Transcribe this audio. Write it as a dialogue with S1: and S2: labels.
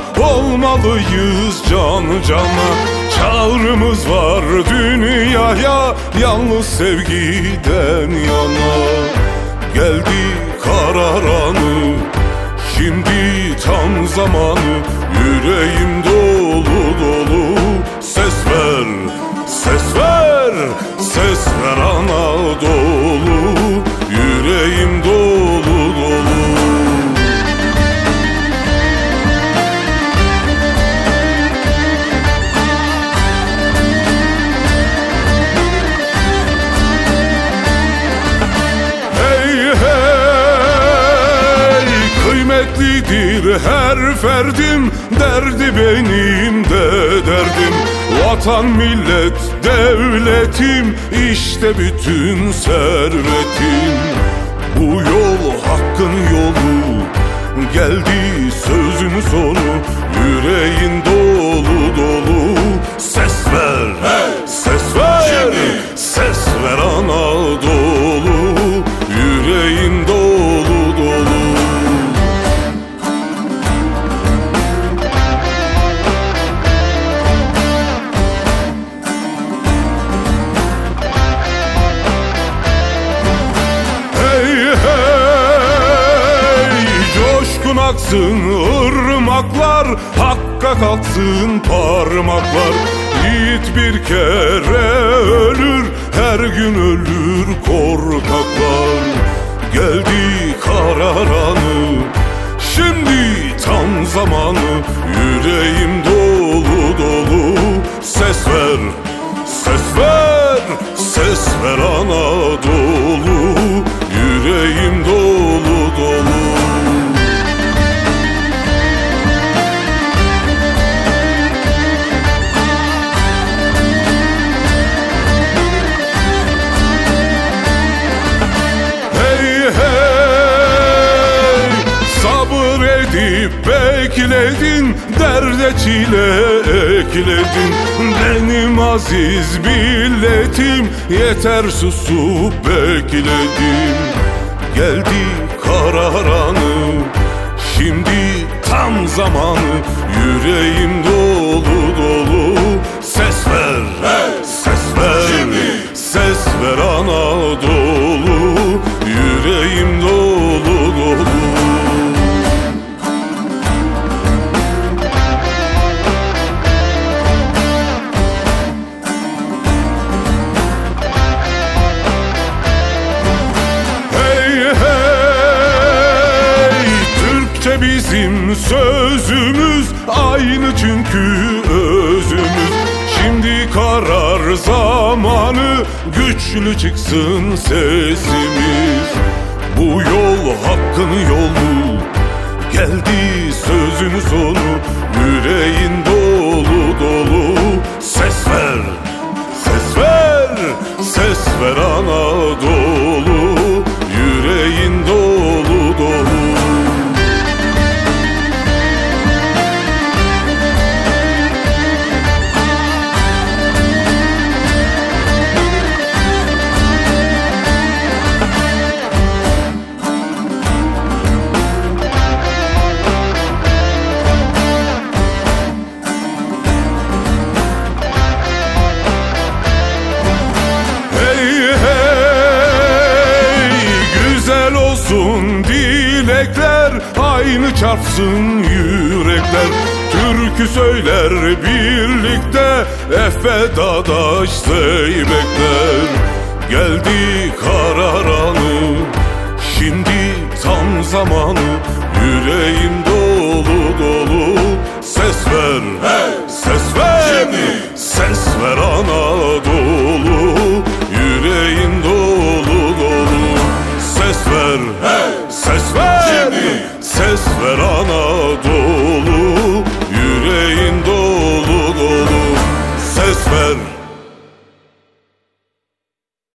S1: olmalıyız can cana. Çağrımız var dünyaya, yalnız sevgiden yana. Geldi karar anı, şimdi tam zamanı. Yüreğim dolu dolu, ses ver, ses ver, ses ver Anadolu. Yüreğim dolu dolu. Kıymetlidir her ferdim, derdi benim de derdim. Vatan, millet, devletim, işte bütün servetim. Bu yol hakkın yolu, geldi sözün sonu. Yüreğin dolu dolu, ses ver, ses ver, ses ver Anadolu. Yüreğin dolu dolu. Aksın ırmaklar, hakka kalksın parmaklar. Yiğit bir kere ölür, her gün ölür korkaklar. Geldi karar anı, şimdi tam zamanı. Yüreğim dolu dolu, ses ver, ses ver, ses ver Anadolu. Yüreğim dolu dolu. Bekledin, derde çile ekledin. Benim aziz milletim, yeter susup bekledim. Geldi karar anı, şimdi tam zamanı. Yüreğim dolu dolu, ses ver, ses ver, ses ver Anadolu. Yüreğim dolu dolu. Bizim sözümüz aynı çünkü özümüz. Şimdi karar zamanı, güçlü çıksın sesimiz. Bu yol hakkın yolu, geldi sözün sonu. Yüreğin dolu dolu, ses ver, ses ver, ses ver Anadolu. Yüreğin dolu dolu. Dilekler aynı çarpsın yürekler. Türkü söyler birlikte, Efe Dadaş Zeybekler. Geldi karar anı, şimdi tam zamanı. Yüreğim dolu dolu, ses ver, ses ver, ses ver Anadolu. Yüreğim dolu dolu, ses ver, ses ver, ses ver Anadolu. Yüreğin dolu dolu, ses ver.